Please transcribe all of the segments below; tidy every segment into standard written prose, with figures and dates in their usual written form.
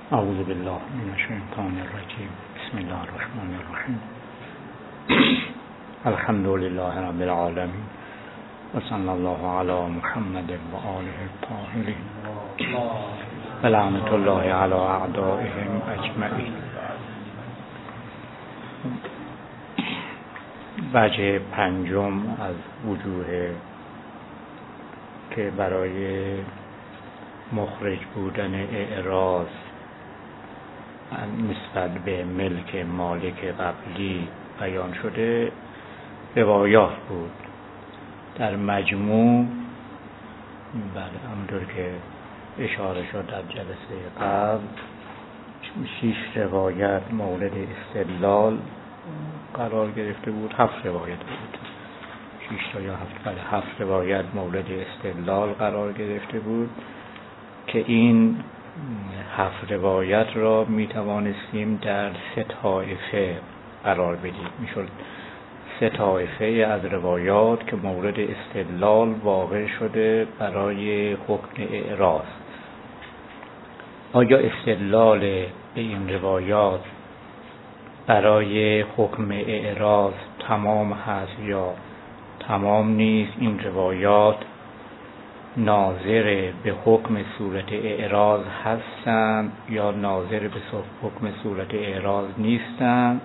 اعوذ بالله من الشیطان الرجیم. بسم الله الرحمن الرحیم. الحمد لله رب العالمین و صلی الله علی محمد و آله الطاهرین و لعنت الله علی اعدائهم اجمعین. وجه پنجم از وجوه که برای مخرج بودن اعراض نسبت به ملک مالک قبلی بیان شده روایات بود. در مجموع همونطور که اشاره شد در جلسه قبل 6 روایت مورد استدلال قرار گرفته بود. 7 روایت بود، 6 تا یا 7 روایت مورد استدلال قرار گرفته بود که این 7 روایت را می توانستیم در 3 طایفه قرار بدیم. میشد 3 طایفه از روایات که مورد استدلال واقع شده برای حکم اعراض. آیا استدلال به این روایات برای حکم اعراض تمام هست یا تمام نیست؟ این روایات ناظر به حکم صورت اعراض هستند یا ناظر به حکم صورت اعراض نیستند؟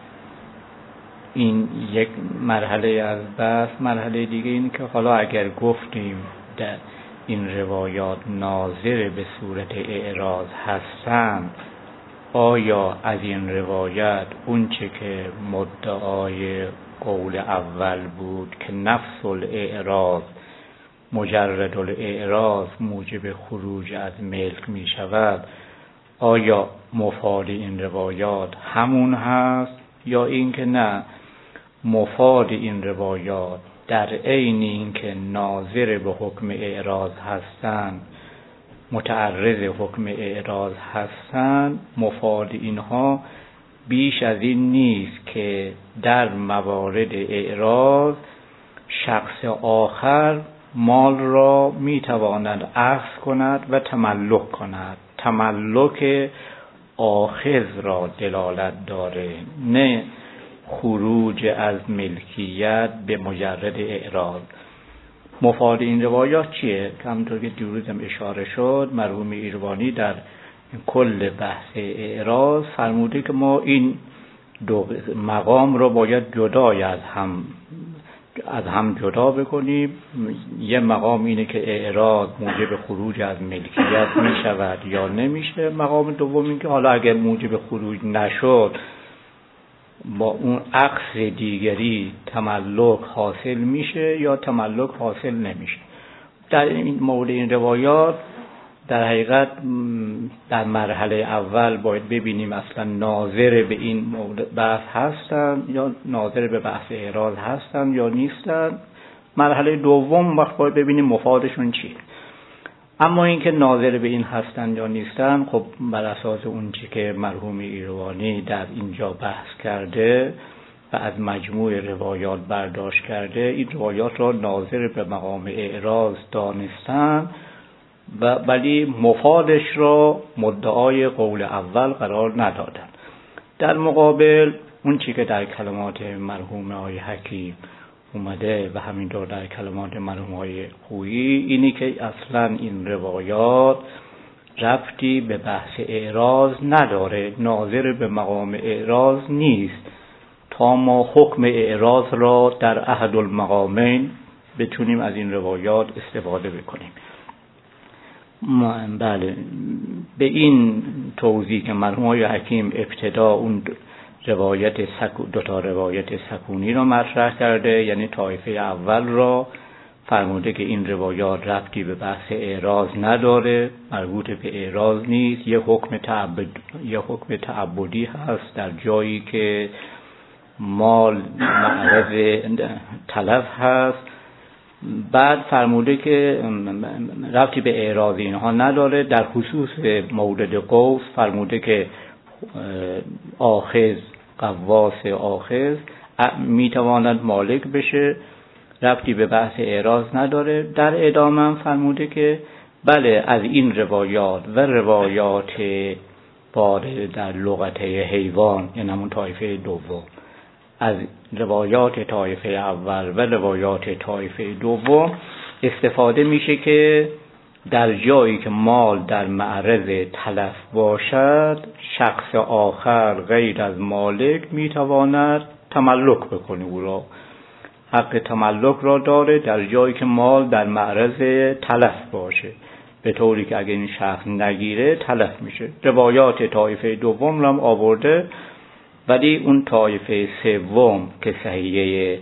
این یک مرحله از بحث. مرحله دیگه این که حالا اگر گفتیم در این روایات ناظر به صورت اعراض هستند، آیا از این روایت اون چه که مدعای قول اول بود که نفس الاعراض مجرد الاعراض موجب خروج از ملک می شود، آیا مفاد این روایات همون هست یا اینکه نه، مفاد این روایات در عین اینکه ناظر به حکم اعراض هستند، متعرض حکم اعراض هستند، مفاد اینها بیش از این نیست که در موارد اعراض شخص آخر مال را میتواند اخذ کند و تملک کند. تملک آخذ را دلالت داره، نه خروج از ملکیت به مجرد اعراض. مفاد این روایات چیه؟ که همونطور که دیروزم اشاره شد، مرحوم ایروانی در کل بحث اعراض فرموده که ما این دو مقام را باید جدای از هم جدا بکنیم. یه مقام اینه که اعراض موجب خروج از ملکیت می شود یا نمیشه. مقام دوم این که حالا اگر موجب خروج نشد، با اون عکس دیگری تملک حاصل میشه یا تملک حاصل نمیشه. در این مورد این روایات در حقیقت در مرحله اول باید ببینیم اصلا ناظر به این بحث هستن یا ناظر به بحث اعراض هستن یا نیستن. مرحله دوم وقت باید ببینیم مفادشون چیه. اما اینکه ناظر به این هستن یا نیستن، خب بر اساس اون چی که مرحوم ایروانی در اینجا بحث کرده و از مجموع روایات برداشت کرده، این روایات را ناظر به مقام اعراض دانستن و ولی مفادش را مدعای قول اول قرار ندادن. در مقابل اون چی که در کلمات مرحوم آقای حکیم اومده و همینطور در کلمات مرحوم آقای خویی، اینی که اصلا این روایات ربطی به بحث اعراض نداره، ناظر به مقام اعراض نیست، تا ما حکم اعراض را در احد المقامین بتونیم از این روایات استفاده بکنیم. بله، به این توضیح که مرحوم آقای حکیم ابتدا اون دو تا روایت سکونی را مطرح کرده، یعنی طایفه اول را فرموده که این روایات ربطی به بحث اعراض نداره، مربوط به اعراض نیست، یه حکم تعبدی هست در جایی که مال معرض تلف هست. بعد فرموده که ربطی به اعراض اینها نداره. در خصوص مورد قوس فرموده که آخذ قواس آخذ میتواند مالک بشه، ربطی به بحث اعراض نداره. در ادامه فرموده که بله، از این روایات و روایات وارد در لغت حیوان، یعنی همون طایفه دوم. از روایات طایفه اول و روایات طایفه دوم استفاده میشه که در جایی که مال در معرض تلف باشد، شخص آخر غیر از مالک میتواند تملک بکنه، او را حق تملک را داره در جایی که مال در معرض تلف باشه، به طوری که اگه این شخص نگیره تلف میشه. روایات طایفه دوم را هم آورده، ولی اون طایفه سوم که صحیحه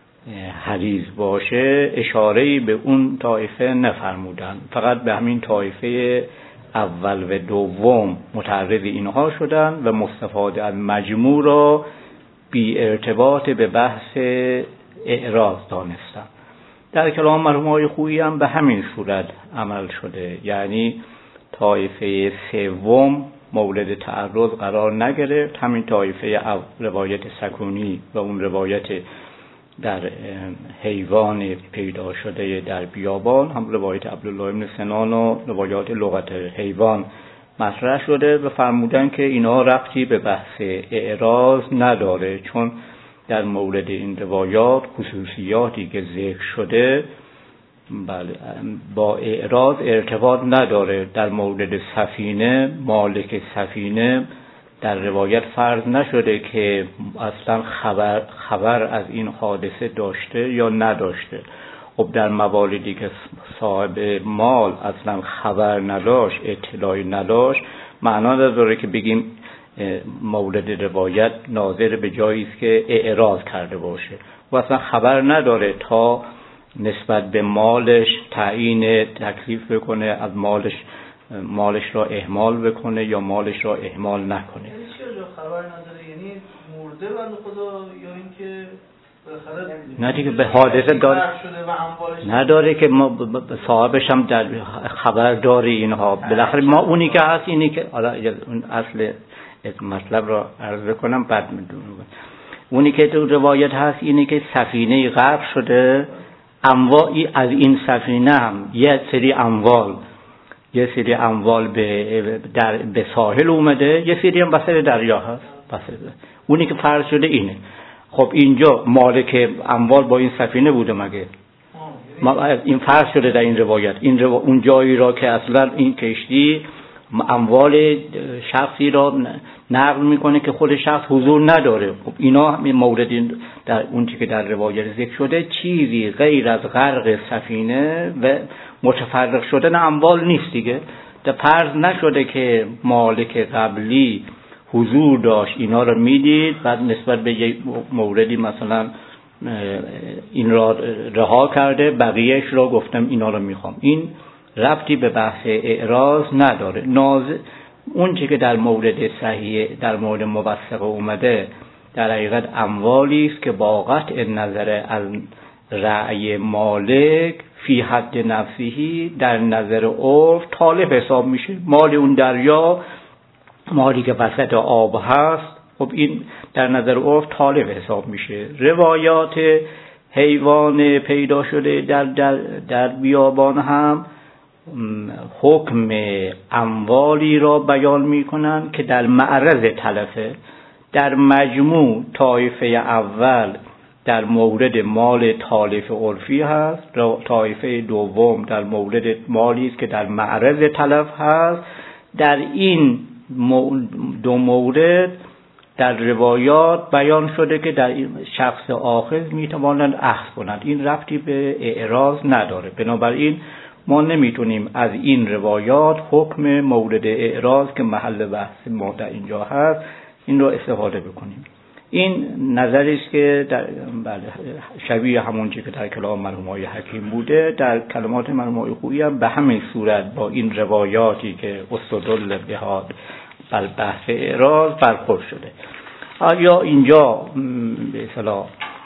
حدیث باشه اشاره‌ای به اون طایفه نفرمودن، فقط به همین طایفه اول و دوم متعرض اینها شدن و مستفاده از مجموع را بی ارتباط به بحث اعراض دانستن. در کلام مرحوم‌های خویی هم به همین صورت عمل شده، یعنی طایفه سوم مورد تعرض قرار نگرفت. همین طایفه روایت سکونی و اون روایت در حیوان پیدا شده در بیابان، هم روایت عبدالله بن سنان و روایات لغت حیوان مطرح شده و فرمودن که اینا ربطی به بحث اعراض نداره، چون در مورد این روایات خصوصیاتی که ذکر شده بله با اعراض ارتباط نداره. در مورد سفینه، مالک سفینه در روایت فرض نشده که اصلا خبر از این حادثه داشته یا نداشته. خب در مواردی که صاحب مال اصلا خبر نداشت، اطلاعی نداشت، معنا نداره که بگیم مورد روایت ناظر به جایی است که اعراض کرده باشه و اصلا خبر نداره تا نسبت به مالش تعیین تکلیف بکنه، از مالش را اهمال بکنه یا مالش را اهمال نکنه. یعنی چرا خبر نداره؟ یعنی مرده بنده خدا یا اینکه نه دیگه به حادثه نداره که ما صاحبش هم در خبر داره اینها. بالاخره ما اونی که هست اینی که اون اصل مطلب را عرض کنم بعد میدونم. اونی که تو روایت هست اینی که سفینه غرق شده، اموالی از این سفینه هم یه سری اموال به ساحل اومده، یه سری هم وسط دریا هست. اونی که فرض شده اینه. خب اینجا مالک اموال با این سفینه بوده مگه؟ این فرض شده در این روایت. اون جایی را که اصلا این کشتی اموال شخصی را نقل میکنه که خود شخص حضور نداره. خب اینا همین مورد در اون چیزی که در روایت ذکر شده چیزی غیر از غرق سفینه و متفرق شدن اموال نیست دیگه. در فرض نشده که مالک قبلی حضور داشت اینا را میدید، بعد نسبت به یک موردی مثلا این را رها کرده، بقیهش را گفتم اینا را میخوام. این ربطی به بحث اعراض نداره. اون چیزی که در مورد صحیح در مورد موثق اومده در حقیقت اموالی است که با قطع نظر از رأی مالک فی حد نفسهی در نظر عرف طالب حساب میشه. مال اون دریا، مالی که وسط آب هست، خب این در نظر عرف طالب حساب میشه. روایات حیوان پیدا شده در بیابان هم حکم اموالی را بیان میکنن که در معرض تلفه. در مجموع طایفه اول در مورد مال تالف عرفی هست، طایفه دوم در مورد مالی است که در معرض تلف هست. در این دو مورد در روایات بیان شده که در این شخص آخذ میتوانند اخذ کنند. این ربطی به اعراض نداره. بنابراین ما نمیتونیم از این روایات حکم مورد اعراض که محل بحث ما در اینجا هست این رو استفاده بکنیم. این نظری است که شبیه همون چیزی که در کلام مرحوم‌های حکیم بوده، در کلمات مرحوم‌های خویی هم به همین صورت با این روایاتی که استدل بهاد بر بحث اعراض برخورد شده. آیا اینجا به اصطلاح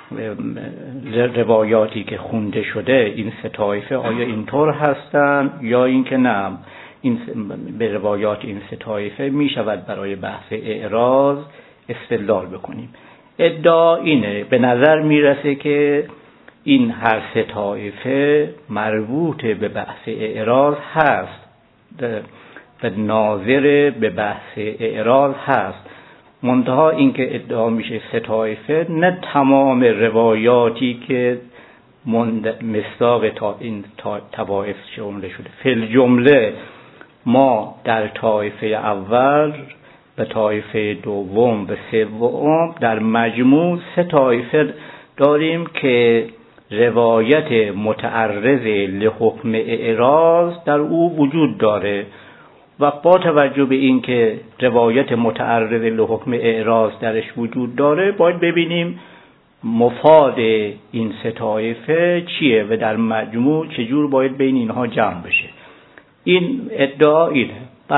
روایاتی که خونده شده این سه طایفه آیا اینطور هستن یا اینکه نه؟ این به روایات این سه طایفه می شود برای بحث اعراض استدلال بکنیم. ادعا اینه، به نظر میرسه که این هر سه طایفه مربوط به بحث اعراض هست. و ناظر به بحث اعراض هست. منتها اینکه ادعا میشه سه طایفه، نه تمام روایاتی که مصداق تا این طوایف جمله شده. فی الجمله ما در طایفه اول و طایفه دوم و سوم در مجموع سه طایفه داریم که روایت متعرض لحکم اعراض در او وجود داره و با توجه به اینکه روایت متعرض لحکم اعراض درش وجود داره باید ببینیم مفاد این سه طایفه چیه و در مجموع چجور باید بین اینها جمع بشه. این ادعا اینه.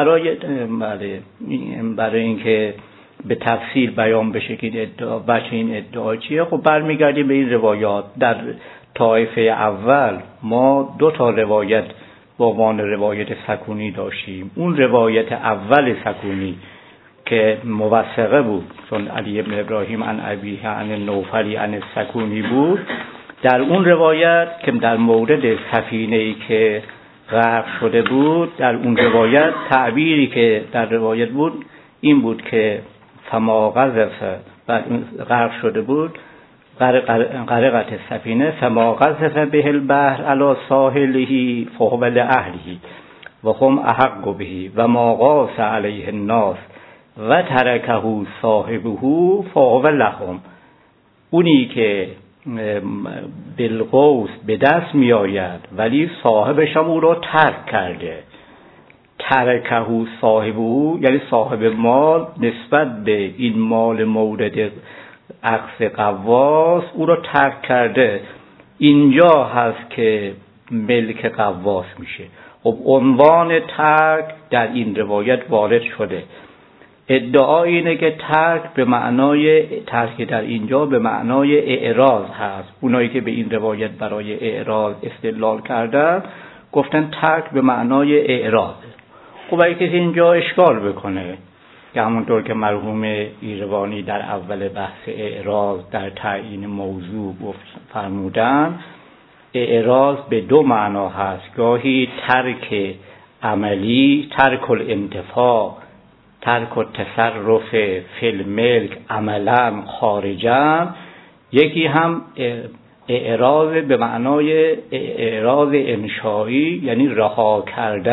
برای اینکه به تفصیل بیان بشه که این ادعا چیه، خب برمیگردیم به این روایات. در طایفه اول ما 2 تا روایت با عنوان روایت سکونی داشتیم. اون روایت اول سکونی که موثقه بود، چون علی ابن ابراهیم عن ابیه عن نوفلی عن سکونی بود، در اون روایت که در مورد سفینه‌ای که غرق شده بود، در اون روایت تعبیری که در روایت بود این بود که فما قذف، غرق شده بود، غرقت سفینه، فما قذف به البحر علی ساحله فهو لأهله و هم احق به و ما قاس علیه الناس و ترکه صاحبه فهو لهم. اونی که بالقوس به دست می آید ولی صاحبش هم او را ترک کرده، ترکه صاحبه یعنی صاحب مال نسبت به این مال مورد اخذ قواس او را ترک کرده، اینجا هست که ملک قواس میشه. خب عنوان ترک در این روایت وارد شده. ادعا اینه که ترک به معنای ترک در اینجا به معنای اعراض هست. اونایی که به این روایت برای اعراض استدلال کردن گفتن ترک به معنای اعراض. خب اگه کسی اینجا اشکال بکنه که همونطور که مرحوم ایروانی در اول بحث اعراض در تعیین موضوع فرمودن، اعراض به 2 معنا هست. گاهی ترک عملی، ترک الانتفاع، ترک التصرف فی الملک عملا خارجا، یکی هم اعراض به معنای اعراض انشایی، یعنی رها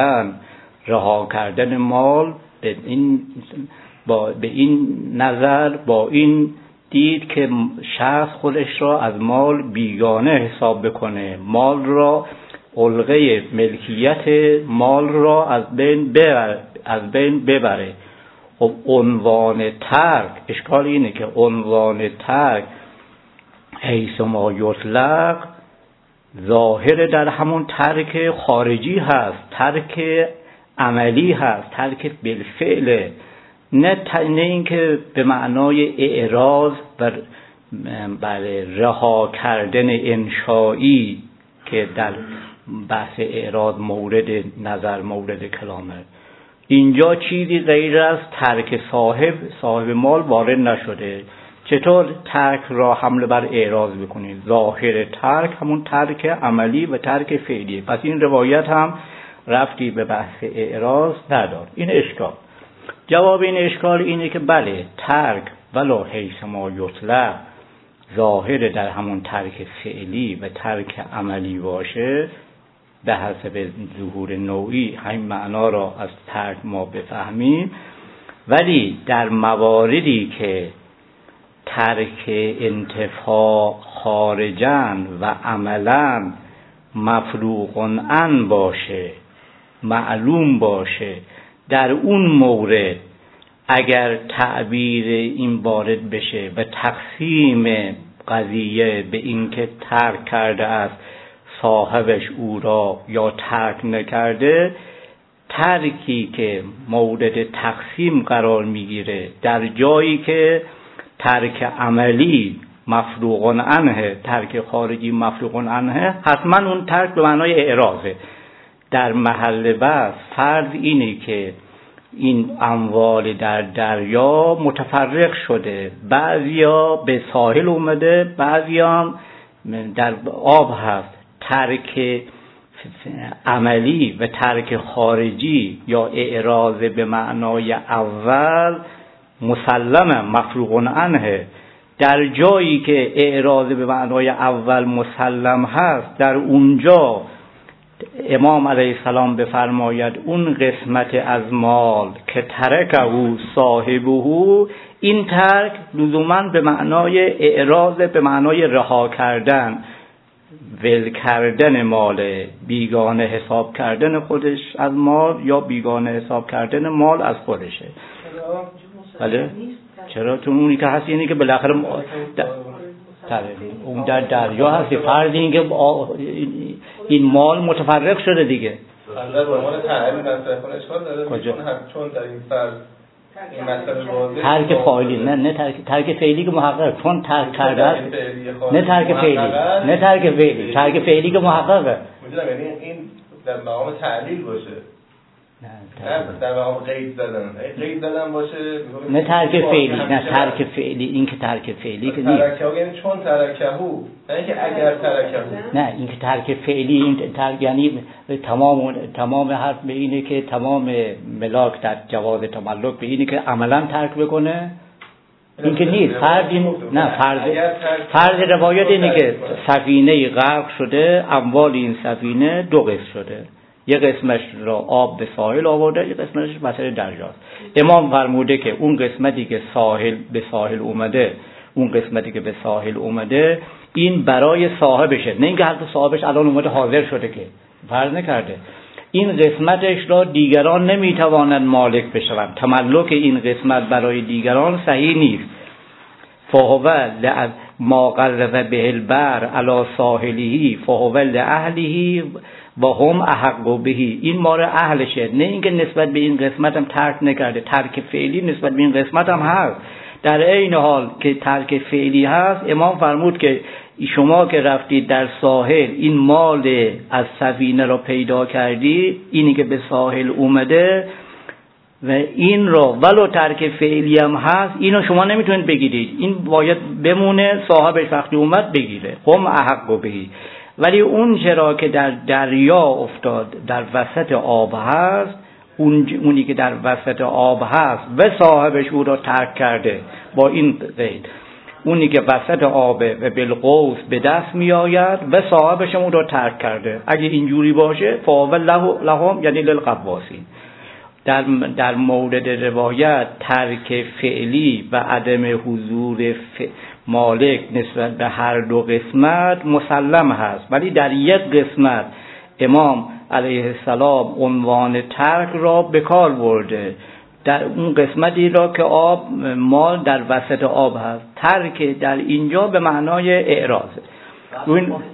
کردن مال. به این نظر، با این دید که شخص خودش را از مال بیگانه حساب بکنه، مال را، علقه ملکیت مال را از بین ببره. خب عنوان ترک، اشکال اینه که عنوان ترک حیث ما یطلق ظاهر در همون ترک خارجی هست، ترک عملی هست، ترک بالفعل، نه اینکه به معنای اعراض و رها کردن انشایی که در بحث اعراض مورد نظر، مورد کلامه. اینجا چیزی غیر از ترک صاحب مال وارد نشده. چطور ترک را حمله بر اعراض بکنید؟ ظاهر ترک همون ترک عملی و ترک فعلی. پس این روایت هم رفتی به بحث اعراض ندار. این اشکال. جواب این اشکال اینه که بله، ترک ولو حیث ما یطلق ظاهر در همون ترک فعلی و ترک عملی باشه، به حسب ظهور نوعی همین معنا را از ترک ما بفهمیم، ولی در مواردی که ترک انتفاع خارجاً و عملاً مفروغ عن باشه، معلوم باشه، در اون مورد اگر تعبیر این وارد بشه و تقسیم قضیه به این که ترک کرده است صاحبش او را یا ترک نکرده، ترکی که مورد تقسیم قرار میگیره در جایی که ترک عملی مفروغ عنه، ترک خارجی مفروغ عنه، حتما اون ترک به معنای اعراضه. در محل بحث فرض اینه که این اموال در دریا متفرق شده، بعضیا به ساحل اومده، بعضیا در آب هست. ترک عملی و ترک خارجی یا اعراض به معنای اول مسلمه مفروغ عنه. در جایی که اعراض به معنای اول مسلم هست، در اونجا امام علیه السلام بفرماید اون قسمت از مال که ترکه صاحبه، این ترک لزوما به معنای اعراض به معنای رها کردن، ول کردن مال، بیگانه حساب کردن خودش از مال یا بیگانه حساب کردن مال از خودشه. بله چرا؟ چون اونی که هست اینی که بالاخره اون در دریا هستی، فرض این که این مال متفرق شده دیگه. البته به عنوان تعریف مسئله خون اشکال داره، چون در این فرض این مسئله واضحه ترک فاعلی نه ترک فعلی که محقق، چون ترک کرده است، نه ترک فعلی ترک فعلی که محققه. میدونم یعنی این در مقام تعلیل باشه، نه در مقام قید زدن باشه، نه ترک فعلی، نه ترک فعلی، این که ترک فعلی که نیست. ترکه یعنی چون ترکهو، نه اینکه اگر ترکهو، نه این که ترک فعلی، این ترک یعنی تمام حرف به اینه که تمام ملاک در جواز تملک به اینه که عملا ترک بکنه. این که نیست. فرض روایت اینه که سفینه غرق شده، اموال این سفینه دو قسم شده، یه قسمش را آب به ساحل آورده، یه قسمش وسط دریاست. امام فرموده که اون قسمتی که به ساحل اومده این برای صاحبشه، نه اینکه حتی صاحبش الان اومده حاضر شده که فرض نکرده. این قسمتش را دیگران نمیتوانند مالک بشوند، تملک این قسمت برای دیگران صحیح نیست. فهو ما قرب به البر علی ساحله فهو لاهله و هم احق به، این مال اهلشه، نه اینکه نسبت به این قسمت هم ترک نکرده. ترک فعلی نسبت به این قسمت هم هست. در این حال که ترک فعلی هست، امام فرمود که شما که رفتید در ساحل این مال از سفینه را پیدا کردی، اینی که به ساحل اومده و این را ولو ترک فعلی هم هست، اینو شما نمیتونید بگیرید، این باید بمونه، صاحبش وقتی اومد بگیره. هم احق بهی. ولی اون چرا که در دریا افتاد، در وسط آب هست، اونی که در وسط آب هست و صاحبش او را ترک کرده، با این قید اونی که وسط آبه و بالقوس به دست می آید و صاحبش اون را ترک کرده، اگه اینجوری باشه فاول لهم یعنی للقواصین. در مورد روایت ترک فعلی و عدم حضور مالک نسبت به هر دو قسمت مسلم هست، ولی در یک قسمت امام علیه السلام عنوان ترک را به کار برده، در اون قسمتی را که آب مال در وسط آب هست. ترک در اینجا به معنای اعراضه. این غیر ممکن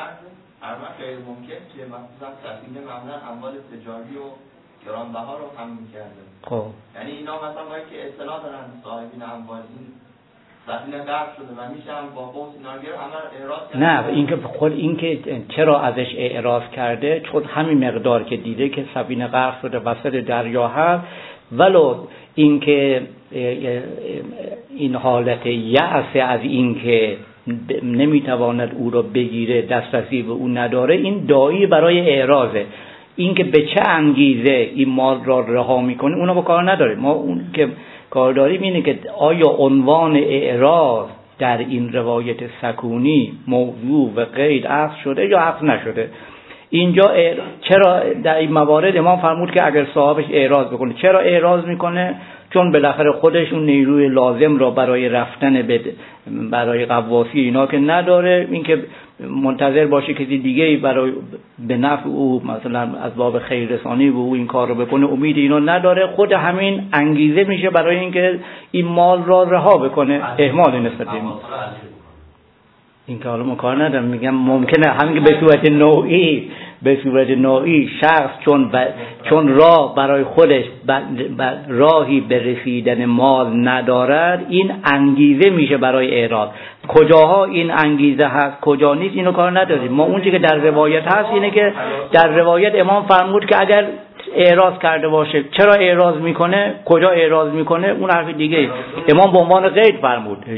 که مثلا سفینه معمولا اموال تجاری و گرانبها رو حمل کرده. خب یعنی اینا مثلا باید که اطلاع دارن صاحبین اموال این سفینه غرق شده و میشه هم با قوس اینا گرفت همه اعراض کرده. نه اینکه خود اینکه چرا ازش اعراض کرده، چون همین مقدار که دیده که سفینه غرق شده وسط دریا هست، ولو اینکه این حالت یأس از اینکه نمیتواند او را بگیره، دسترسی به او نداره، این داعی برای اعراضه. اینکه به چه انگیزه این مال را رها میکنه اونو با کار نداره. ما اون که کار داریم اینه که آیا عنوان اعراض در این روایت سکونی موضوع و قید عقد شده یا عقد نشده. اینجا چرا در این موارد امام فرمود که اگر صاحبش اعراض بکنه، چرا اعراض میکنه؟ چون بالاخره خودش اون نیروی لازم را برای رفتن برای قواسی اینا که نداره، اینکه منتظر باشه کسی دیگه برای به نفع او مثلا از باب خیر رسانی به او این کار رو بکنه، امید اینا نداره، خود همین انگیزه میشه برای اینکه این مال را رها بکنه. اهمال نسبت به این که حالا ما کار ندارم، میگم ممکنه همین که به صورت نوعی شخص چون راه برای خودش راهی به رسیدن مال ندارد، این انگیزه میشه برای اعراض. کجاها این انگیزه هست کجا نیست اینو کار نداریم. ما اونچه که در روایت هست اینه که در روایت امام فرمود که اگر اعراض کرده باشه چرا اعراض میکنه، کجا اعراض میکنه، اون حرف دیگه امام به عنوان قید فرمود.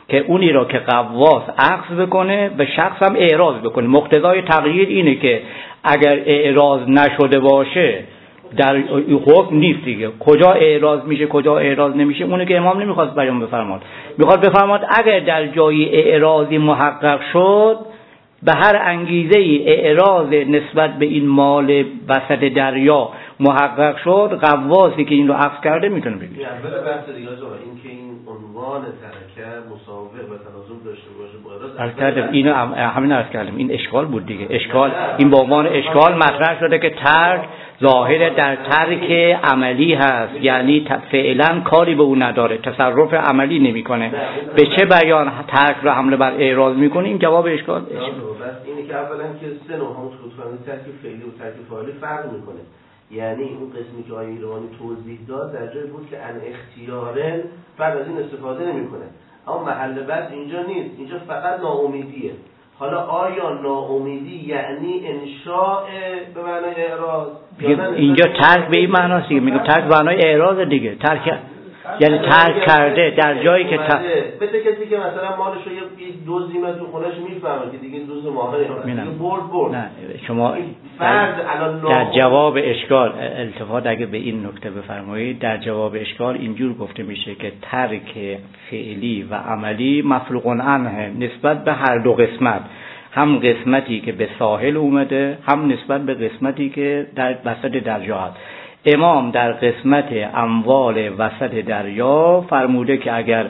که اونی را که غواص اخذ بکنه به شخص هم اعراض بکنه. مقتضای تغییر اینه که اگر اعراض نشده باشه در حکم نیست دیگه. کجا اعراض میشه کجا اعراض نمیشه اونه که امام نمیخواست بیان بفرماد. میخواد بفرماد اگر در جایی اعراضی محقق شد به هر انگیزه ای اعراض نسبت به این مال وسط دریا محقق شد، غواصی که این رو عفو کرده میتونه بگیره. اول بحث دیگه این که این عنوان ترکه مساوی و تناسب داشته باشه با عرض کردم اینو همین عرض کردم این اشکال بود دیگه. اشکال این به عنوان اشکال مطرح شده که ترک ظاهر در ترک عملی هست، یعنی فعلا کاری به اون نداره، تصرف عملی نمیکنه. به چه بیان ترک رو حمله بر اعراض میکنه؟ این جواب اشکال. بس اینه که اولا که سه نوع همون خودفهمی ترک فعلی و ترک فاعلی فرق میکنه. یعنی اون قسمی که آیه ایرانی توضیح داد در جای بود که ان اختیارن فرد از این استفاده نمیکنه، اما محل بحث اینجا نیست، اینجا فقط ناامیدیه. حالا آیا ناامیدی یعنی انشاء به معنای اعراض؟ اینجا ترک به این معناست دیگه. میگم ترک به معنای اعراض دیگه. ترک یعنی ترک کرده در جایی که بده کسی که مثلا مالش رو یه دزدی میاد تو خونه‌اش میفهمه که دیگه دزد ماهره برد. نه شما در جواب اشکال التفات اگه به این نکته بفرمایید، در جواب اشکال اینجور گفته میشه که ترک فعلی و عملی مفروغ عنه نسبت به هر دو قسمت، هم قسمتی که به ساحل اومده هم نسبت به قسمتی که در وسط دریا هست. امام در قسمت اموال وسط دریا فرموده که اگر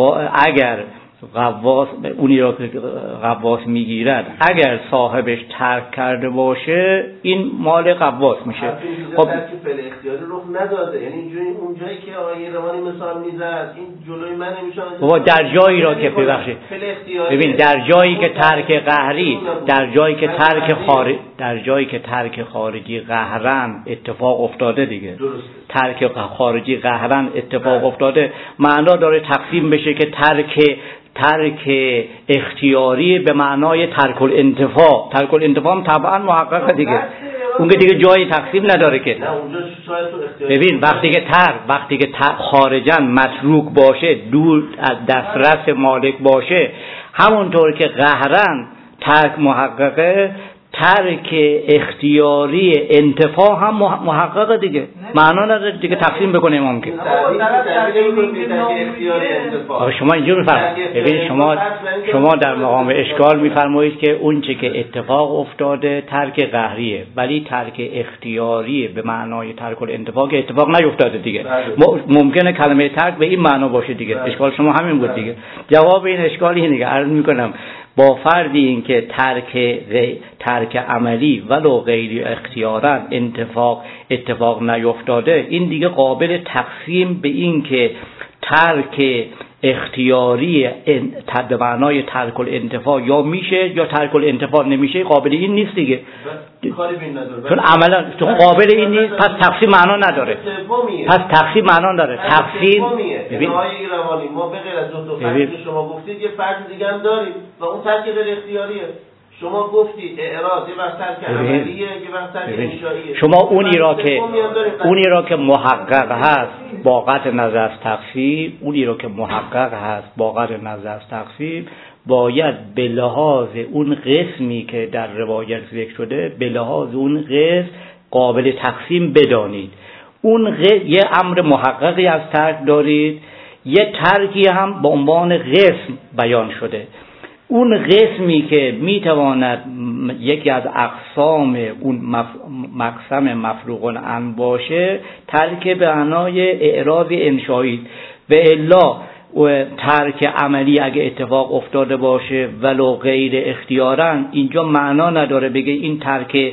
غواص اونی را که غواص میگیرد اگر صاحبش ترک کرده باشه این مال غواص میشه. خب فعل اختیاری رخ نداده، یعنی اینجوری اونجایی که آیه روانی مثال میزد این جلوی من نمیشه. بابا در جایی را که ببخشید ببین در جایی که ترک قهری در جایی که ترک خارجی قهرن اتفاق افتاده دیگه. ترک خارجی قهرن اتفاق افتاده معنا داره تقسیم بشه که ترک اختیاری به معنای ترک الانتفاع. ترک الانتفاع هم طبعا محققه دیگه. اون که دیگه جایی تقسیم نداره که. ببین وقتی که خارجاً متروک باشه، دور از دسترس مالک باشه، همونطور که قهرن ترک محققه، ترک اختیاری انتفاع هم محققه دیگه. معنا نداره دیگه تقسیم بکنه امام که. شما اینجور میفرمایید. ببین شما در مقام اشکال میفرمایید که اون چه که اتفاق افتاده ترک قهریه، ولی ترک اختیاری به معنای ترک الانتفاع که اتفاق نیفتاده دیگه. ممکنه کلمه ترک به این معنا باشه دیگه. اشکال شما همین بود دیگه. جواب این اشکال اینه که عرض میکنم با فردی این که ترک عملی ولو غیر اختیارا اتفاق نیفتاده، این دیگه قابل تقسیم به این که ترک اختیاری به معنای ترک الانتفاع یا میشه یا ترک الانتفاع نمیشه، قابل این نیست دیگه. چون عملا چون قابل این نیست پس تقسیم معنا نداره. تقسیم ببین آیه روانی ما به غیر از دو فرضی که شما گفتید یه فرض دیگه هم داریم و اون ترک غیر اختیاریه. شما گفتی اعراض یه وقت ترک عملیه یه وقت ترک انشائیه. شما اونی را که محقق هست با قطع نظر از تقسیم باید به لحاظ اون قسمی که در روایت ذکر شده به لحاظ اون قسم قابل تقسیم بدانید. اون یه امر محققی از ترک دارید، یه ترکی هم به عنوان قسم بیان شده. اون قسمی که میتواند یکی از اقسام اون مقسم مفروغ عنه باشه ترک به معنای اعراض انشایی. و الا ترک عملی اگه اتفاق افتاده باشه ولو غیر اختیارا، اینجا معنا نداره بگه این ترک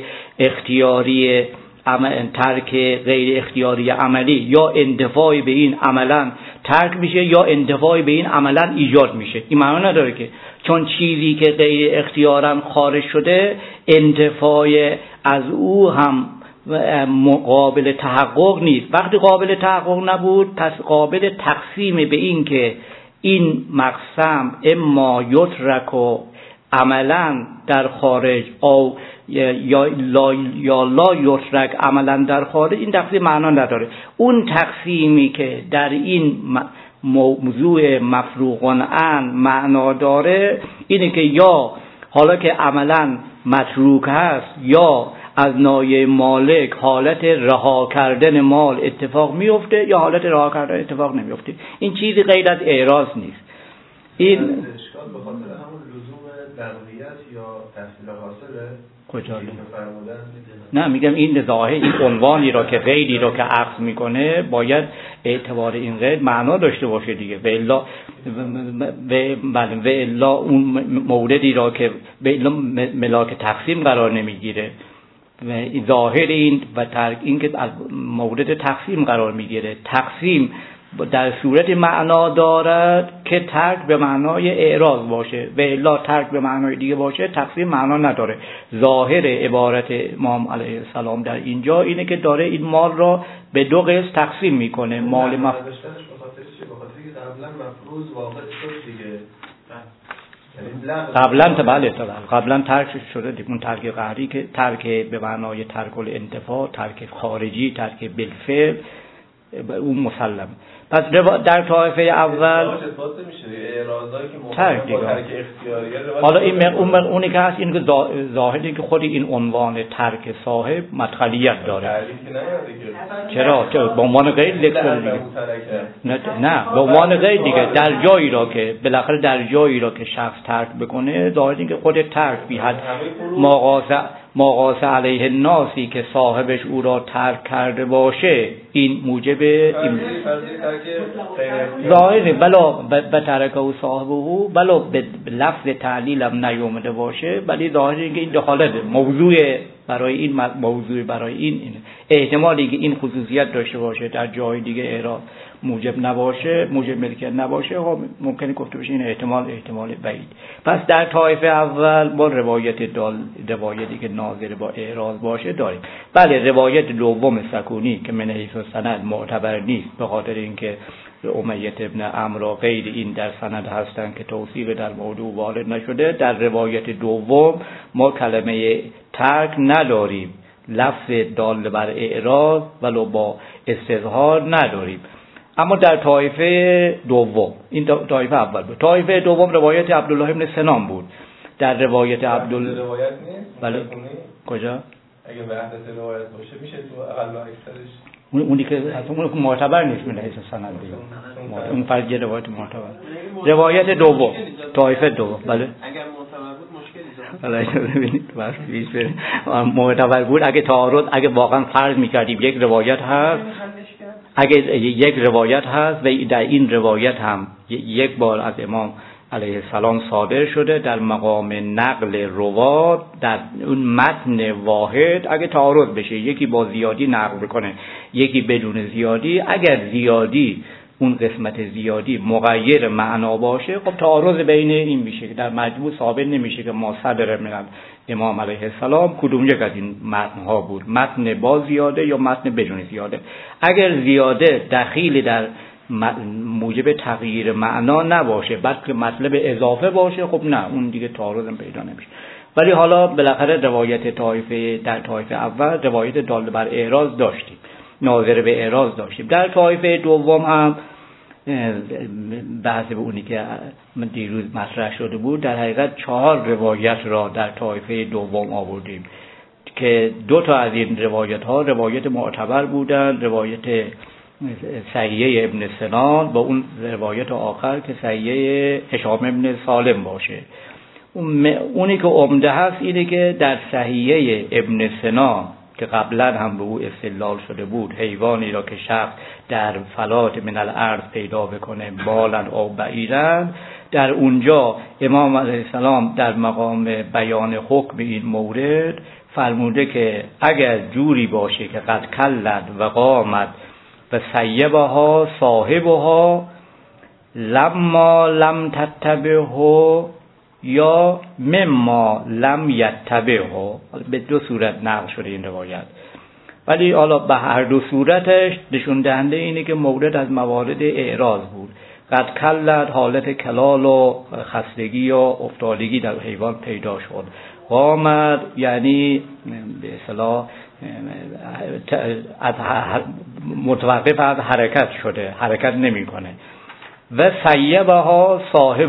غیر اختیاری عملی یا اندفاعی به این عملا ترک میشه یا اندفاعی به این عملا ایجاد میشه. این معنا نداره که چون چیزی که غیر اختیارا خارج شده انتفاع از او هم قابل تحقق نیست. وقتی قابل تحقق نبود پس قابل تقسیم به این که این مقسم اما یترک و عملا در خارج او یا لا یترک عملا در خارج، این تقسیم معنا نداره. اون تقسیمی که در این موضوع مفروغ عن معنا داره اینه که یا حالا که عملا متروک هست یا از نایه مالک حالت رها کردن مال اتفاق میفته یا حالت رها کردن اتفاق نمیفته. این چیزی غیر از اعراض نیست. این اشکال به خاطر همون لزوم لغویت یا تحصیل حاصله کجا فرمودن؟ نه میگم این ظاهر این عنوانی را که غیری را که عقد میکنه باید اعتبار این غیر معنا داشته باشه دیگه. و الا اون موردی را که به الا ملاک تقسیم قرار نمیگیره و ظاهر این و ترک این که از مورد تقسیم قرار میگیره. تقسیم در صورت معنا دارد که ترک به معنای اعراض باشه و الا ترک به معنای دیگه باشه تقسیم معنا نداره. ظاهر عبارت امام علیه السلام در اینجا اینه که داره این مال را به دو قسم تقسیم میکنه. مال به خاطر که قبلا مفروض واقع شد دیگه. قبلا ترک شده دیگه. اون ترک قهری که ترک به معنای ترک الانتفاع، ترک خارجی، ترک بالفعل اون مسلم. پس در طایفه اول ترک دیگه. حالا این اونی که هست این که ظاهری که خود این عنوان ترک صاحب مدخلیت داره. چرا؟ به عنوان غیر لکسر دیگه. نه به عنوان غیر دیگه در جایی را که بالاخره در جایی را که شخص ترک بکنه ظاهری که خود ترک بی حد ماقاس علیه الناسی که صاحبش او را ترک کرده باشه این موجب این ظاهره بلا بترکه و صاحبه او بلا به لفظ تعلیل هم نیومده باشه ولی ظاهره که این دخالت موضوع برای این اینه. احتمالی که این خصوصیت داشته باشه در جای دیگه اعراض موجب نباشه، موجب ملکیت نباشه، ممکنه گفته بشه این احتمال بعید. پس در طایفه اول با روایتی که ناظر با اعراض باشه داریم. بله روایت دوم سکونی که من حیث سند معتبر نیست به خاطر اینکه امیه ابن عمرو غیر این در سند هستن که توصیف در موضوع وارد نشده. در روایت دوم ما کلمه ترک نداریم، لفظ دال بر اعراض ولو با استظهار نداریم. اما در طایفه دوم، این طایفه اول بود، طایفه دوم روایت عبدالله ابن سنان بود. در روایت عبدالله روایت نیست؟ بله کجا؟ اگه وحدت روایت باشه میشه تو اقل و اکثرش اونی که اون معتبر نیست من حیث سند دیگه. اون فرض روایت معتبر. روایت دوم طایفه دوم بله. اگر معتبر بود مشکلی داره. ببینید معتبر بود اگه تعارض اگه واقعا فرض می‌کردیم یک روایت هست اگه یک روایت هست و در این روایت هم یک بار از امام علیه السلام صادر شده در مقام نقل روات در اون متن واحد اگه تعارض بشه یکی با زیادی نقل بکنه یکی بدون زیادی اگر زیادی اون قسمت زیادی مغیر معنا باشه خب تعارض بین این میشه که در مجموع ثابت نمیشه که ما صدر من امام علیه السلام کدوم یک از این متن ها بود متن با زیاده یا متن بدون زیاده. اگر زیاده دخیل در موجب تغییر معنا نباشه بلکه مطلب اضافه باشه خب نه اون دیگه تعارض پیدا نمیشه. ولی حالا بالاخره روایت در طایفه اول روایت دال بر اعراض داشتیم ناظر به اعراض داشتیم. در طایفه دوم هم بحث به اونی که من دیروز مطرح شده بود در حقیقت 4 روایت را در طایفه دوم آوردیم که 2 تا از این روایت ها روایت معتبر بودند. روایت صحیحه ابن سنان با اون روایت آخر که صحیحه هشام ابن سالم باشه. اونی که عمده هست اینه که در صحیحه ابن سنان که قبلا هم به او استدلال شده بود حیوانی را که شخص در فلات من الارض پیدا بکنه بالن او بعیرن در اونجا امام علیه السلام در مقام بیان حکم این مورد فرموده که اگر جوری باشه که قد کلد و قامت و سیبها صاحبها لما لم تتبعه یا مما لم یتبعه به 2 صورت نقل شده این روایت ولی حالا به هر 2 صورتش نشون دهنده اینه که مورد از موارد اعراض بود. قد کلد حالت کلال و خستگی و افتادگی در حیوان پیدا شد. قامت یعنی به اصطلاح متوقف از حرکت شده حرکت نمیکنه و سیبها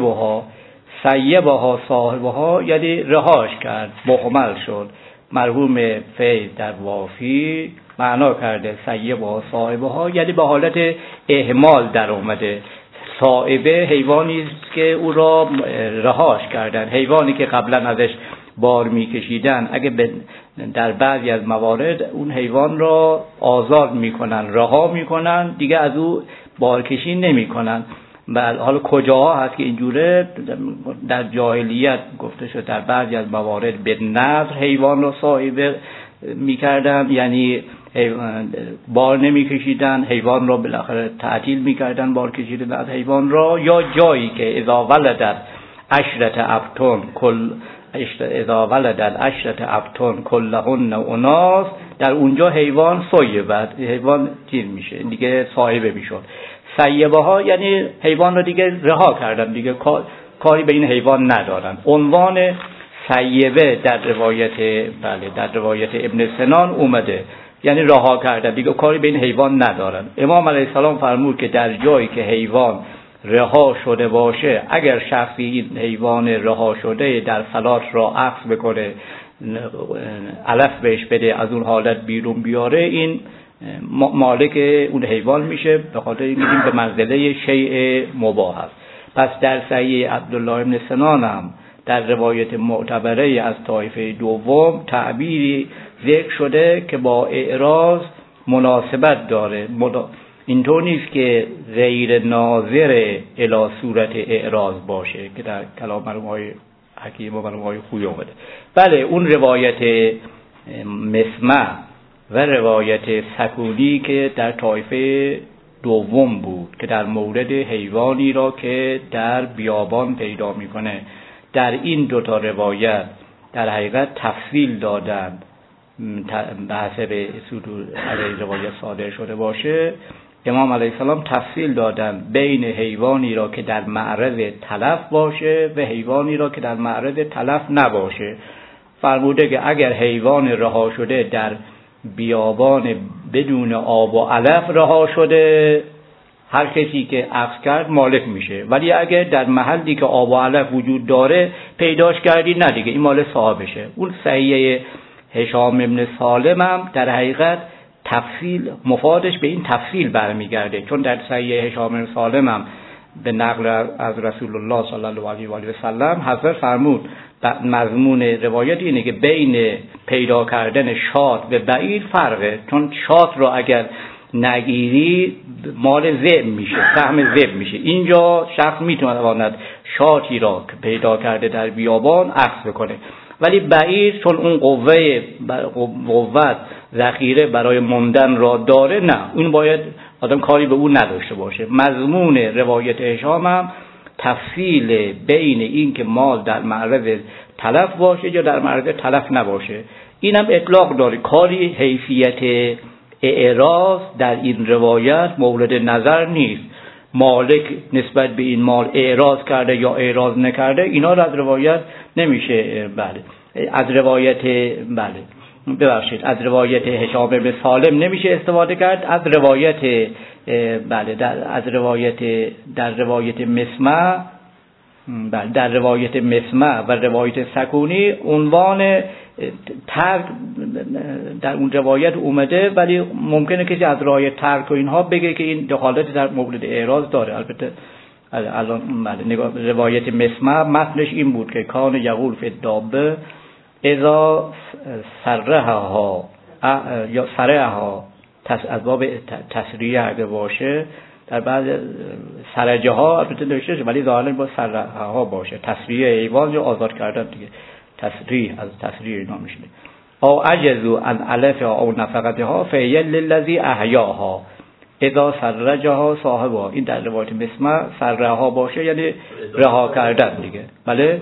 صاحبها یعنی رهاش کرد، مهمل شد. مرحوم فیض در وافی معنا کرده سیبها صاحبها یعنی به حالت اهمال در اومده. صاحبه حیوانی است که او را رهاش کردن، حیوانی که قبلا ازش بار میکشیدن، اگه در بعضی از موارد اون حیوان را آزاد میکنن، رها میکنن، دیگه از او بارکشی نمیکنن. بله، حالا کجاها هست که اینجوره؟ در جاهلیت گفته شد در بعضی از موارد به نذر حیوان را صاحبه میکردن، یعنی بار نمیکشیدن، حیوان را بالاخره تعطیل میکردن بار کشیدن از حیوان را. یا جایی که اذا ولدت عشرة ابطن کلهن اناس، در اونجا حیوان صیبت، حیوان چیز میشه دیگه، صاحبه میشد. سیبه ها یعنی حیوان رو دیگه رها کردن، دیگه کاری به این حیوان ندارن. عنوان سیبه در روایت ابن سنان اومده، یعنی رها کردن، دیگه کاری به این حیوان ندارن. امام علیه السلام فرمود که در جایی که حیوان رها شده باشه، اگر شخصی این حیوان رها شده در صلات را اخذ بکنه، علف بهش بده، از اون حالت بیرون بیاره، این مالک اون حیوان میشه، به خاطر اینکه این به منزله شیء مباح است. پس در صحیح عبدالله ابن سنان هم در روایت معتبره از طایفه دوم تعبیری ذکر شده که با اعراض مناسبت داره. اینطور نیست که غیر ناظر الی صورت اعراض باشه که در کلام مرحوم حکیم و مرحوم خویی اومده. بله، اون روایت مسمع و روایت سکونی که در طایفه دوم بود که در مورد حیوانی را که در بیابان پیدا میکنه، در این دوتا روایت در حقیقت تفصیل دادن به حسب اگر روایت صادر شده باشه. امام علیه السلام تفصیل دادن بین حیوانی را که در معرض تلف باشه و حیوانی را که در معرض تلف نباشه. فرموده که اگر حیوان رها شده در بیابان بدون آب و علف رها شده، هر کسی که اخذ کرد مالک میشه، ولی اگر در محلی که آب و علف وجود داره پیداش کردی، نه دیگه این مال صاحبشه. اون صحیح هشام ابن سالم هم در حقیقت تفصیل مفادش به این تفصیل برمیگرده، چون در صحیح هشام ابن سالم هم به نقل از رسول الله صلی الله علیه و آله و سلم حضرت فرمود مضمون روایت اینه که بین پیدا کردن شات و بعیر فرقه، چون شات را اگر نگیری مال ذئب میشه، سهم ذئب میشه. اینجا شخص میتواند شاتی را که پیدا کرده در بیابان اخذ کنه، ولی بعیر چون اون قوت ذخیره برای موندن را داره، نه، اون باید آدم کاری به اون نداشته باشه. مضمون روایت هشام هم تفصیل بین این که مال در معرض تلف باشه یا در معرض تلف نباشه، اینم اطلاق داره. کاری حیثیت اعراض در این روایت مورد نظر نیست. مالک نسبت به این مال اعراض کرده یا اعراض نکرده، اینا رو از روایت نمیشه از روایت هشام بن سالم نمیشه استفاده کرد. از روایت در روایت مسمع و روایت سکونی عنوان ترک در اون روایت اومده، ولی ممکنه کسی از راه ترک و اینها بگه که این دخالت در مورد اعراض داره. البته الان روایت مسمع متنش این بود که کان یقول فی الدابه اذا سرها یا سرها از باب تسریع اگه باشه، در بعض سرجه ها البته نوشته شده ولی ظاهرا با سرها باشه، تسریع حیوان یا آزاد کردن دیگه، تسریع از تسریع اینا میشه. او عجزو عن علف او نفقتها فهی للذی احیاها اذا سرجها صاحبها. این در روایت مسمع سرها باشه یعنی رها کردن دیگه. بله،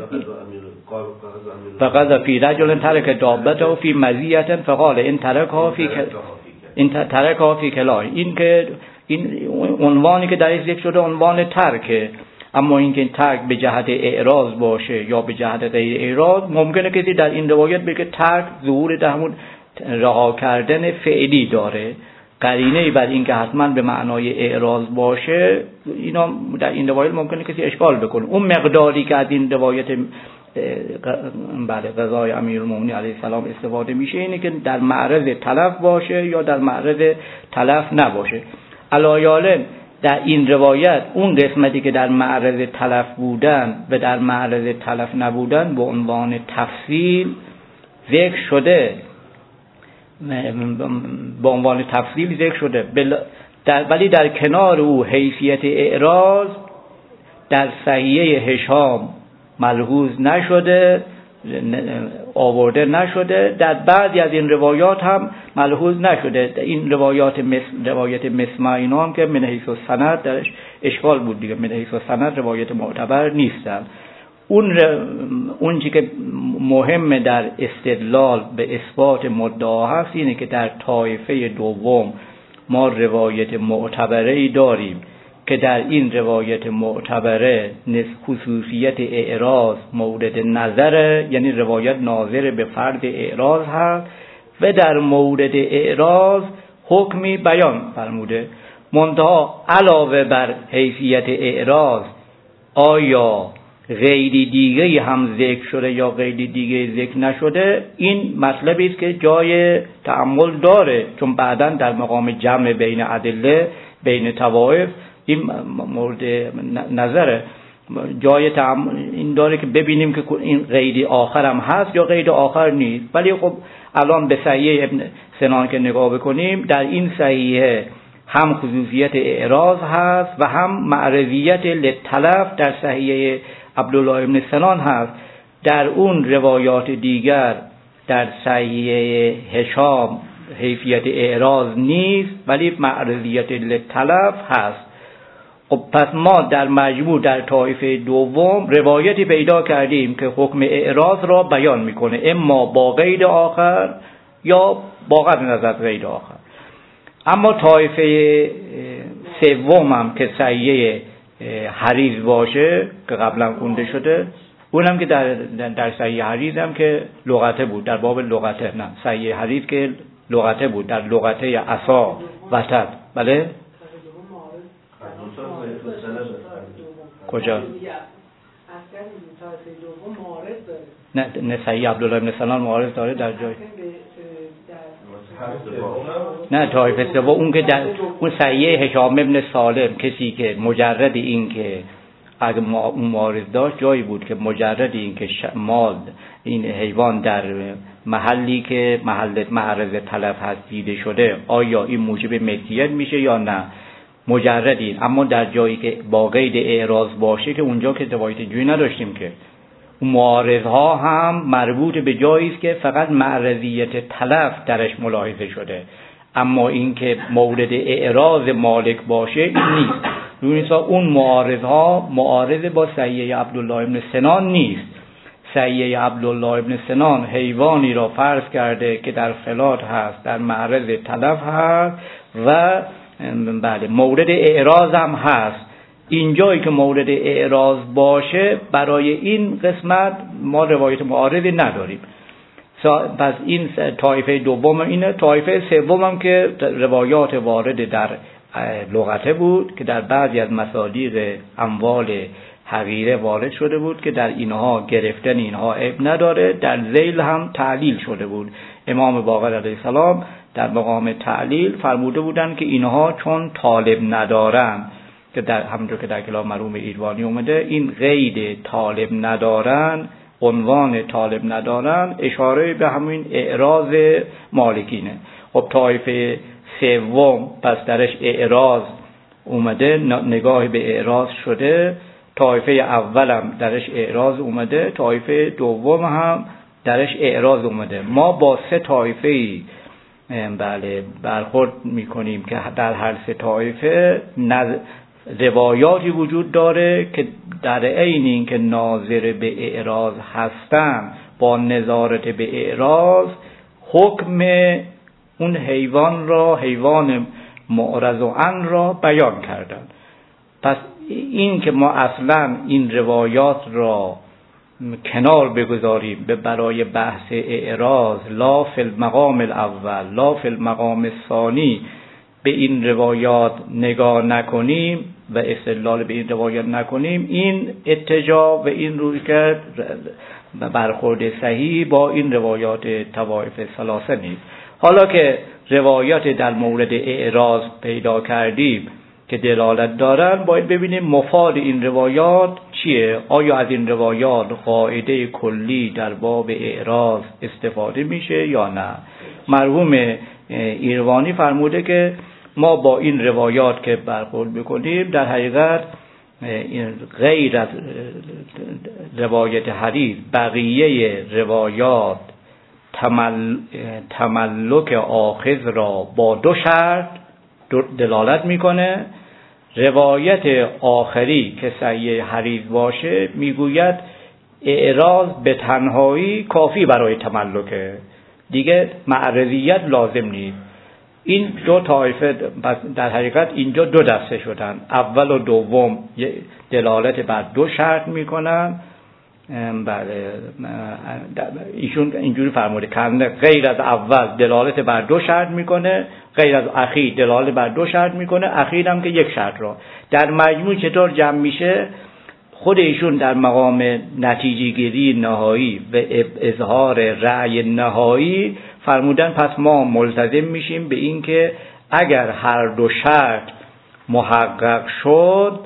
فقط فی رجل ترک دابته فی مزیت فقال این ترکها فی کلاه. این که این عنوانی که در ذکر شده عنوان ترکه، اما اینکه این ترک به جهت اعراض باشه یا به جهت غیر اعراض، ممکنه کسی در این روایت بگه ترک ظهور در همون رها کردن فعلی داره، قرینه‌ای بر این که حتما به معنای اعراض باشه، اینا در این روایت ممکنه کسی اشکال بکنه. اون مقداری که از این روایت قضای امیرالمومنین علیه السلام استفاده میشه اینه که در معرض تلف باشه یا در معرض تلف نباشه. علایالن در این روایت اون قسمتی که در معرض تلف بودن و در معرض تلف نبودن به عنوان تفصیل ذکر شده، به عنوان تفصیل ذکر شده، ولی در کنار او حیثیت اعراض در صحیحه هشام ملحوظ نشده، آورده نشده. در بعضی از این روایات هم ملحوظ نشده. این روایت مسمعینا هم که من حیث السند درش اشکال بود دیگه، من حیث السند روایت معتبر نیستن. اون چیزی که مهمه در استدلال به اثبات مدعا هست اینه که در طایفه دوم ما روایت معتبره‌ای داریم که در این روایت معتبره خصوصیت اعراض مورد نظره، یعنی روایت ناظر به فرد اعراض هست و در مورد اعراض حکمی بیان فرموده. منتها علاوه بر حیثیت اعراض آیا غیری دیگه هم ذکر شده یا غیری دیگه ذکر نشده، این مطلبی است که جای تأمل داره، چون بعداً در مقام جمع بین ادله بین طوائف این مورد نظره، جای تأمل این داره که ببینیم که این قیدی آخر هم هست یا قید آخر نیست. ولی خب الان به صحیح ابن سنان که نگاه بکنیم، در این صحیح هم خصوصیت اعراض هست و هم معرضیت للتلف در صحیح عبدالله ابن سنان هست. در اون روایات دیگر در صحیح هشام حیثیت اعراض نیست ولی معرضیت للتلف هست. خب پس ما در مجموع در طایفه دوم روایتی پیدا کردیم که حکم اعراض را بیان میکنه، اما با قید آخر یا با قطع نظر قید آخر. اما طایفه سوم هم که صحیح حریز باشه که قبلا خونده شده، اونم که در صحیح حریز هم که لغته بود، در باب لغته، نه صحیح حریز که لغته بود، در لغته عصا وتد. بله کجا؟ نه صحیح عبدالله ابن سلام معارض داره در جای، نه طایفه سوم اون که در اون صحیح هشام ابن سالم، کسی که مجرد این که اگه معارض داشت جایی بود که مجرد این که مال این حیوان در محلی که محل معرض تلف هست دیده شده آیا این موجب ملکیت میشه یا نه، مجرد این. اما در جایی که با قید اعراض باشه که اونجا که روایت جویی نداشتیم که معارض ها هم مربوط به جایی است که فقط معرضیت تلف درش ملاحظه شده، اما این که مورد اعراض مالک باشه این نیست. دونیسا اون معارض ها معارض با صحیح عبدالله ابن سنان نیست. صحیح عبدالله ابن سنان حیوانی را فرض کرده که در فلات هست، در معرض تلف هست و بله مورد اعراض هم هست. اینجایی که مورد اعراض باشه برای این قسمت ما روایت معارضی نداریم. پس این طایفه دوم اینه. طایفه سوم هم که روایات وارد در لغته بود که در بعضی از مصادیق اموال حقیره وارد شده بود که در اینها گرفتن اینها عیب نداره، در ذیل هم تعلیل شده بود. امام باقر علیه السلام در مقام تعلیل فرموده بودند که اینها چون طالب ندارن، که در همونجور که در کلام مرحوم ایروانی اومده، این قید طالب ندارن، عنوان طالب ندارن، اشاره به همین اعراض مالکینه. خب طایفه سوم پس درش اعراض اومده، نگاه به اعراض شده. طایفه اولم درش اعراض اومده، طایفه دوم هم درش اعراض اومده. ما با سه طایفه بله برخورد میکنیم که در هر سه طایفه روایاتی وجود داره که در عین این که ناظر به اعراض هستن با نظارت به اعراض حکم اون حیوان را، حیوان معرض عن را بیان کردن. پس این که ما اصلا این روایات را کنار بگذاریم به برای بحث اعراض، لا فی المقام الاول لا فی المقام الثانی، به این روایات نگاه نکنیم و استدلال به این روایات نکنیم، این اتجاه و این رویکرد برخورد صحیح با این روایات طوائف ثلاثه نیست. حالا که روایات در مورد اعراض پیدا کردیم که دلالت دارن، باید ببینیم مفاد این روایات چیه. آیا از این روایات قاعده کلی در باب اعراض استفاده میشه یا نه؟ مرحوم ایروانی فرموده که ما با این روایات که برخورد بکنیم در حقیقت غیر از روایت حدیث بقیه روایات تملک آخذ را با دو شرط دلالت میکنه. روایت آخری که صحیح حدیث باشه میگوید اعراض به تنهایی کافی برای تملکه، دیگه معرضیت لازم نیست. این دو طایفه در حقیقت اینجا دو دسته شدن، اول و دوم دلالت بر دو شرط میکنن. بله ایشون اینجوری فرموده که غیر از اول دلالت بر دو شرط میکنه، غیر از اخیر دلالت بر دو شرط میکنه، اخیر هم که یک شرط را. در مجموع چطور جمع میشه؟ خود ایشون در مقام نتیجه گیری نهایی و اظهار رأی نهایی فرمودن پس ما ملتزم میشیم به این که اگر هر دو شرط محقق شد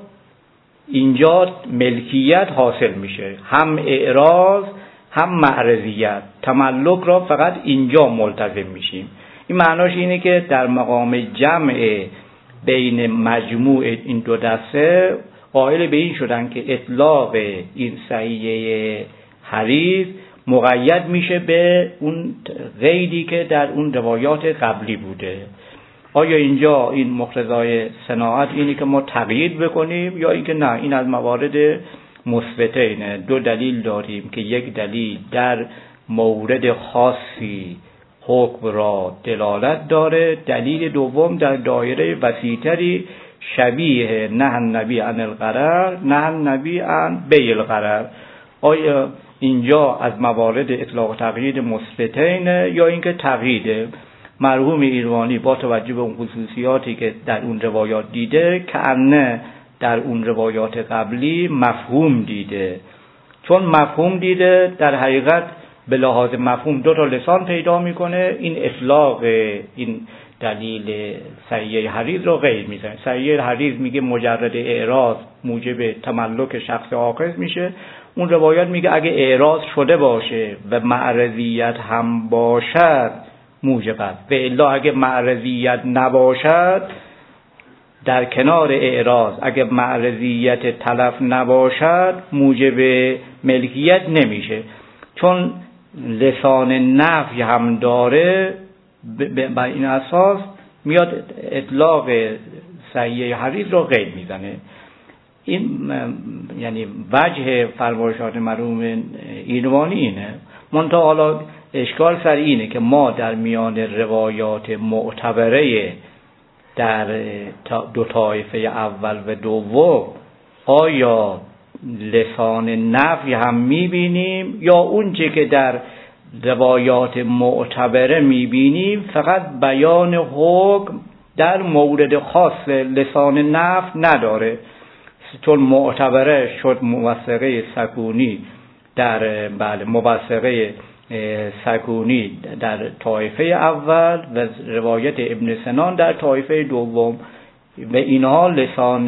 اینجا ملکیت حاصل میشه، هم اعراض هم معرضیت. تملک را فقط اینجا ملتزم میشیم. این معناش اینه که در مقام جمع بین مجموع این دو دسته قائل به این شدن که اطلاق این صحیح حدیث مقید میشه به اون قیدی که در اون روایات قبلی بوده. آیا اینجا این مقتضای صناعت اینه که ما تقیید بکنیم یا اینکه نه، این از موارد مثبتینه؟ دو دلیل داریم که یک دلیل در مورد خاصی حکم را دلالت داره، دلیل دوم در دایره وسیع‌تری شبیه نه النبی عن الغرر نه النبی عن بیع الغرر. آیا اینجا از موارد اطلاق تقیید مثبتینه یا اینکه تقییده؟ مرحوم ایروانی با توجه به اون خصوصیاتی که در اون روایات دیده کأنه در اون روایات قبلی مفهوم دیده. چون مفهوم دیده در حقیقت به لحاظ مفهوم دو تا لسان پیدا میکنه، این اطلاق این دلیل صحیح حدیث رو غیر میزنه. صحیح حدیث میگه مجرد اعراض موجب تملک شخص آخذ میشه، اون روایات میگه اگه اعراض شده باشه و معرضیت هم باشد موجب است، و الا اگه معرضیت نباشد در کنار اعراض اگه معرضیت تلف نباشد موجب ملکیت نمیشه. چون لسان نفی هم داره، بر این اساس میاد اطلاق صحیح حدیث رو غیر میزنه. این یعنی وجه فرمایشات مرحوم ایروانی اینه. منتها حالا اشکال سر اینه که ما در میان روایات معتبره در دو طایفه اول و دوم آیا لسان نفی هم میبینیم یا اونچه که در روایات معتبره میبینیم فقط بیان حکم در مورد خاص لسان نفی نداره. چون معتبره شد موثقه سکونی در موثقه سکونی در طایفه اول و روایت ابن سنان در طایفه دوم، و اینها لسان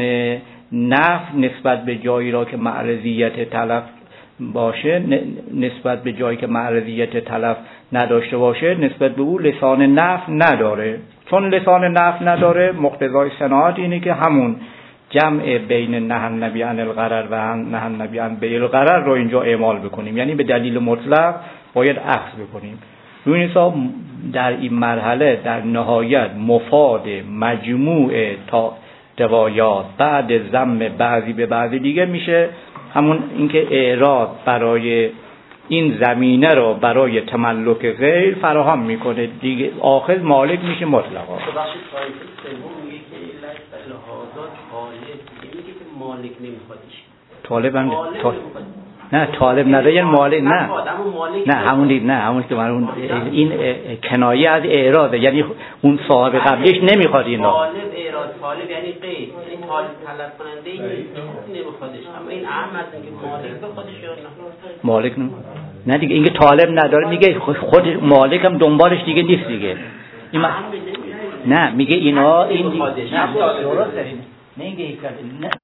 نفی نسبت به جایی را که معرضیت تلف باشه، نسبت به جایی که معرضیت تلف نداشته باشه نسبت به او لسان نفی نداره. چون لسان نفی نداره مقتضای صناعت اینه که همون جمع بین نه النبی عن الغرر و نه النبی عن بیع الغرر رو اینجا اعمال بکنیم، یعنی به دلیل مطلق باید اخذ بکنیم. روی این حساب در این مرحله در نهایت مفاد مجموع تا روایات بعد ضم بعضی به بعضی دیگه میشه همون اینکه اعراض برای این زمینه رو برای تملک غیر فراهم میکنه دیگه، آخذ مالک میشه مطلقا. بخشی طایفه سوم میگه که علت لحاظات طالب میگه که مالک نمیخوادش. طالب هم نه طالب نداره یعنی مالک نه مالک نه همون دید نه همون که من اون این کنایه از اعراضه، یعنی اون صاحب قبلش نمیخواد اینا. طالب اعراض، طالب یعنی قید، یعنی طالب طلب کننده این نمیخوادش، اما این اهم از اینکه مالک به خودش یا نه مالک نه دیگه، اینکه طالب نداره میگه خود مالک هم دنبالش دیگه نیست دیگه. این نه میگه اینا این نه درسته، نه اینکه